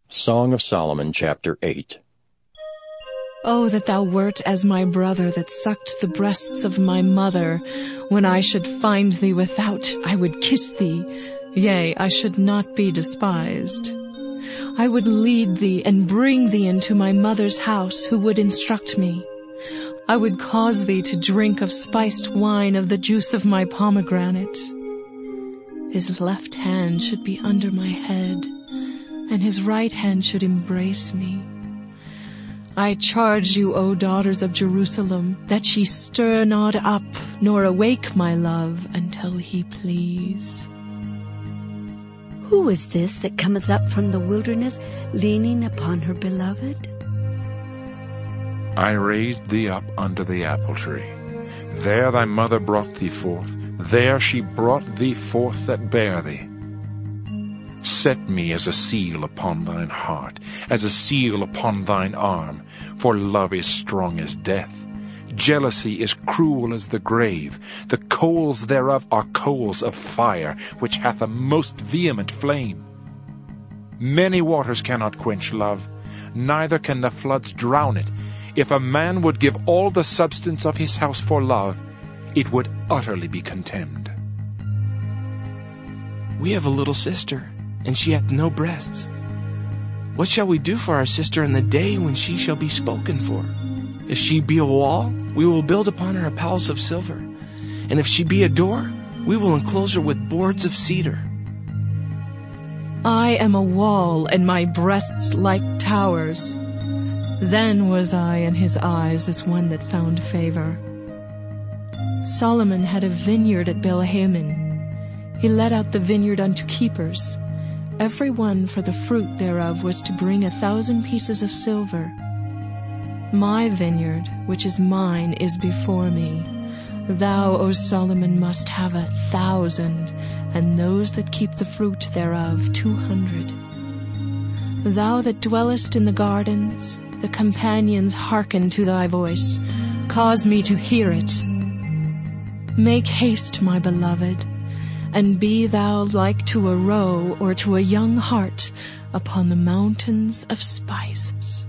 Song of Solomon, chapter 8. Oh, that thou wert as my brother that sucked the breasts of my mother. When I should find thee without, I would kiss thee. Yea, I should not be despised. I would lead thee and bring thee into my mother's house, who would instruct me. I would cause thee to drink of spiced wine, of the juice of my pomegranate. His left hand should be under my head, and his right hand should embrace me. I charge you, O daughters of Jerusalem, that ye stir not up, nor awake my love, until he please. Who is this that cometh up from the wilderness, leaning upon her beloved? I raised thee up under the apple tree. There thy mother brought thee forth. There she brought thee forth that bare thee. Set me as a seal upon thine heart, as a seal upon thine arm. For love is strong as death. Jealousy is cruel as the grave. The coals thereof are coals of fire, which hath a most vehement flame. Many waters cannot quench love, neither can the floods drown it. If a man would give all the substance of his house for love, it would utterly be contemned. We have a little sister, and she hath no breasts. What shall we do for our sister in the day when she shall be spoken for? If she be a wall, we will build upon her a palace of silver. And if she be a door, we will enclose her with boards of cedar. I am a wall, and my breasts like towers. Then was I in his eyes as one that found favor. Solomon had a vineyard at Baalhamon. He let out the vineyard unto keepers. Every one for the fruit thereof was to bring 1,000 pieces of silver. My vineyard, which is mine, is before me. Thou, O Solomon, must have 1,000, and those that keep the fruit thereof 200. Thou that dwellest in the gardens, the companions hearken to thy voice. Cause me to hear it. Make haste, my beloved, and be thou like to a roe or to a young hart upon the mountains of spices.